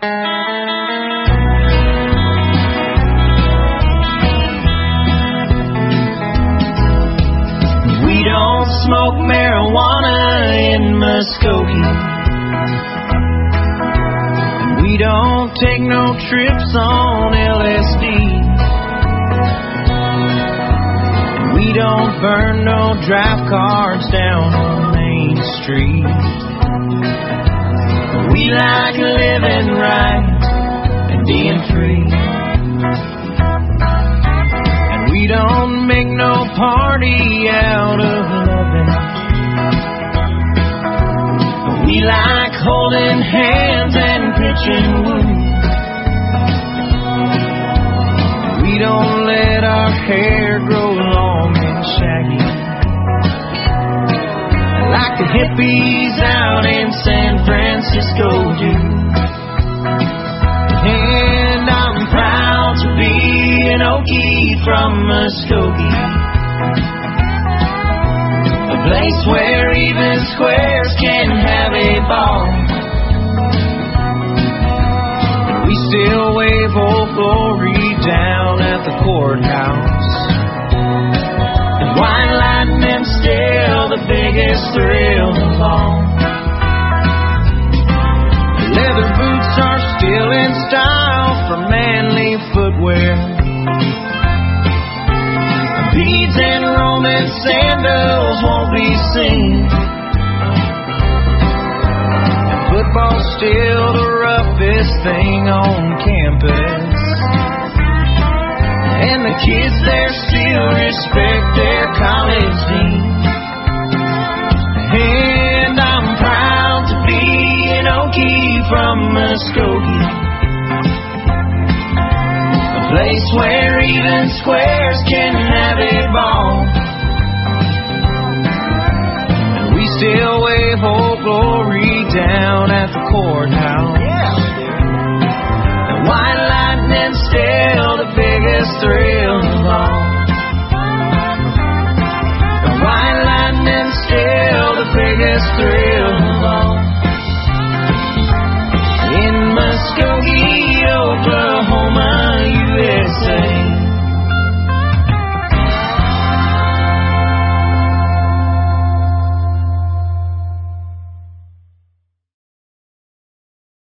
We don't smoke marijuana in Muskogee. We don't take no trips on LSD. We don't burn no drive cards down on Main Street. We like living right and being free. And we don't make no party out of loving. We like holding hands and pitching wounds. We don't let our hair grow long and shaggy like the hippies out in San Francisco do. And I'm proud to be an Okie from Muskogee, a place where even squares can have a ball. And we still wave Old Glory down at the courthouse. And white lightning's still the biggest thrill of all. Leather boots are still in style for manly footwear. Beads and Roman sandals won't be seen. And football's still the roughest thing on campus. And the kids there still respect their college dean. And I'm proud to be an Okie from Muskogee, a place where even squares can have a ball. And we still wave Old Glory down at the courthouse. And white lightning's still the biggest thrill